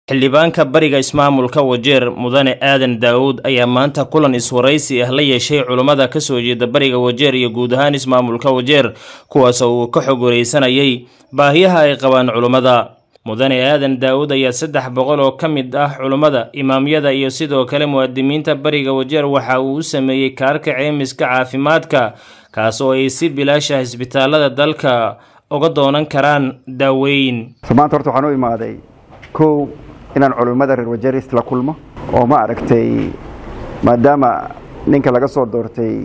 xildhibaanka bariga ismaamulka Wajeer Mudane Aadan Daawud ayaa maanta kulan iswaraysi ah la yeeshay culimada ka soo jeeda bariga Wajeer iyo guud ahaan ismaamulka Wajeer kuwaas oo ka xog wareysanayay baahiyaha ay qabaan culimada. Mudane Aadan Daawud ayaa 300 oo kamid ah culimada imaamyada iyo sidoo kale muwaadiniinta bariga Wajeer waxa uu sameeyay kaarka caymiska caafimaadka kaas oo ay si bilaash ah isbitaalada dalka uga doonan karaan daaweyn. Maanta horta waxaan u imaaday koow inaan culimada reer Wajeer isla kulmo oo ma aragtay maadaama ninka laga soo doortay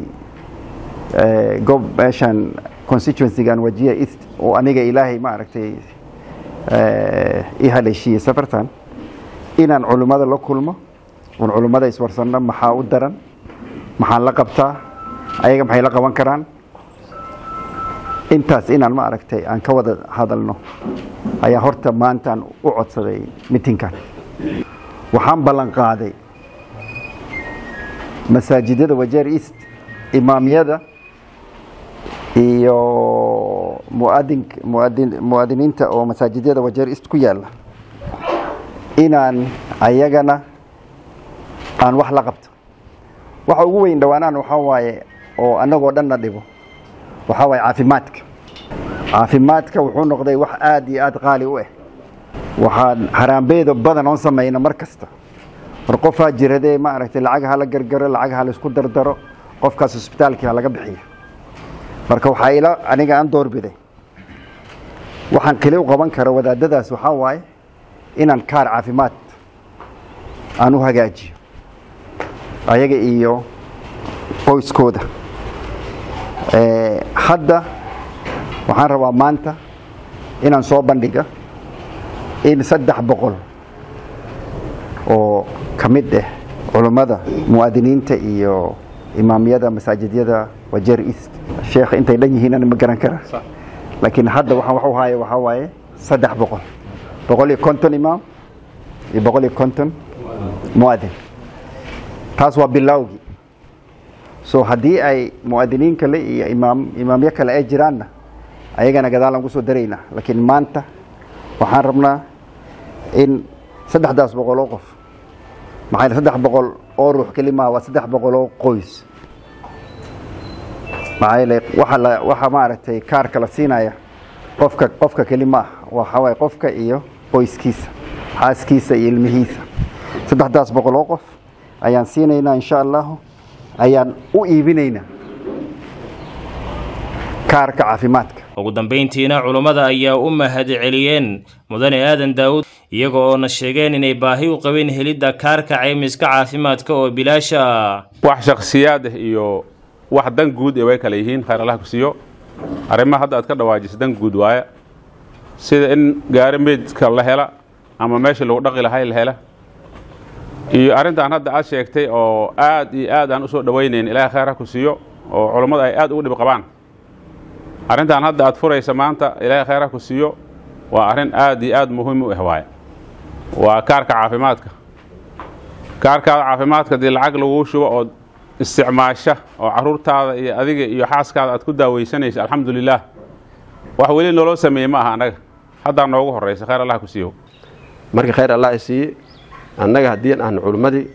meeshan constituency-gan Wajeer East oo aniga Ilaahay ma aragtay haleeshiyay safartan inaan culimada la kulmo oo culimada iswarsanna maxaa u daran maxaa la qabtaa ayaga maxay la qaban karaan intaas inaan ma aragtay aan ka wada hadalno ayaa horta maantaan u codsaday meetingkan. Waxaan ballan qaaday masaajidada Wajeer East imaamyada iyo muwaadiniinta oo masaajidada Wajeer East ku yaala inaan ayagana aan wax la qabto. Waxa ugu weyn dhawaanaan waxa waaye oo anagoo dhanna dhibo waxa waaye caafimaadka wuxuu noqday wax aad iyo aad qaali u ah. waxaan haraambeedo badan oo sameeyna markasta war qofaa jiradee ma aragtay lacag la gargaro lacag la isku dardaro qofkaas isbitaalka laga bixiyo marka waxa ila aniga aan doorbiday waxaan kale u qaban karo wadaadadaas waxa waaye inaan kaar caafimaad aan u hagaajiyo ayaga iyo qoyskooda. hadda waxaan rabaa maanta inaan soo bandhiga in 300 oo kamid ah culimada muwaadiniinta iyo imaamyada masaajidada Wajeer East sheekh intay dhan yihiin aan ma garan kara laakiin hadda waxa waaye 300 150 imaam iyo 150 muwaadin. taas waa bilowgi so haddii ay muwaadiniin kale iyo imaamyo kale ay jiraanna ayagana gadaal aan ku soo dareynaa laakiin maanta waxaan rabnaa in 300 oo qof maxay 300 oo ruux kelima waa 300 oo qoys maxay waxa ma aragtay kaar kala siinaya qofka kelima waxa way qofka iyo qoyskiisa xaaskiisa iyo ilmihiisa 300 oo qof ayaan siinaynaa insha Allah ayaan u iibinaynaa kaarka caafimaadka. ugu dambeyntiina culimada ayaa u mahad celiyeen Mudane Aadan Daawud iyagoo na sheegeen inay baahi u qabeen helida kaarka caymiska caafimaadka oo bilaasha wax shakhsiyaad iyo wax dan guud way kala yihiin khayr Allah ku siiyo arrimaha hadda aad ka dhawaajisay dan guud waaya sida in gaari meedka la hela ama meesha lagu dhaqi lahayn la hela iyo arintan hadda aad sheegtay oo aad iyo aad aan u soo dhaweyneen Ilaahay khayr ku siiyo oo culimada ay aad ugu dhib qabaan arintan hadda aad furaysa maanta Ilaahay khayr ku siiyo waa arin aad iyo aad muhiim u ah waay waa kaarka caafimaadka dii lacag lagu shubo oo isticmaasha oo caruurtaada iyo adiga iyo xaaskaada aad ku daaweysanayso alxamdulillah wax wali nolol sameeyay ma aha anaga hadda noogu horeysa khayr Allah ku siiyo marka khayr Allah siiyo annaga hadii aan culimadii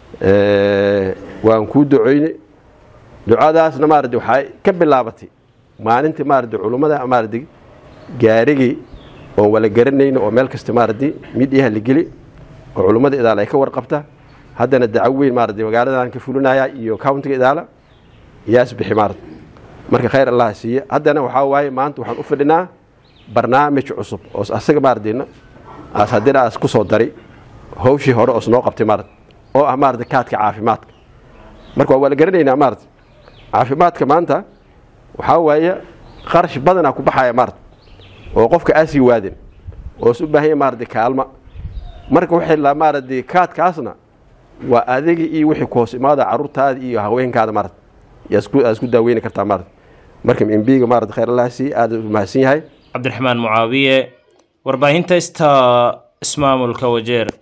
waan ku duceeyay ducadaasna maardi waxay ka bilaabatay maalintii maardi culimada maardi gaarigi oo wala garanayno oo meel kasta maardi midiyaha la geli oo culimada idaal ay ka warqabta haddana dacweyn maardi magaaladan ka fulinaya iyo countiga idaala yaas bixi maardi marka khayr Allah siiyo haddana waxa waaye maanta waxaan u fadhinaa barnaamij cusub oo asaga maardina hadina ku soo daray hawshii hore oo soo qabtay maardi oo ah maardi kaadka caafimaadka marka wala garanaynaa maardi caafimaadka maanta waxa waaye qarash badan ku baxaya maardi oo qofka aasi waadin oo u baahan maardi kaalma marka waxa la maardi kaadkaasna waa adeegi iyo wixii ku hoos imaada caruurtaada iyo haweenkaada maardi isku daaweyn kartaa maardi marka MBga maardi khayr Allah si aad u mahadsan yahay. Cabdiraxmaan Mucaawiye warbaahinta ismaamulka Wajeer.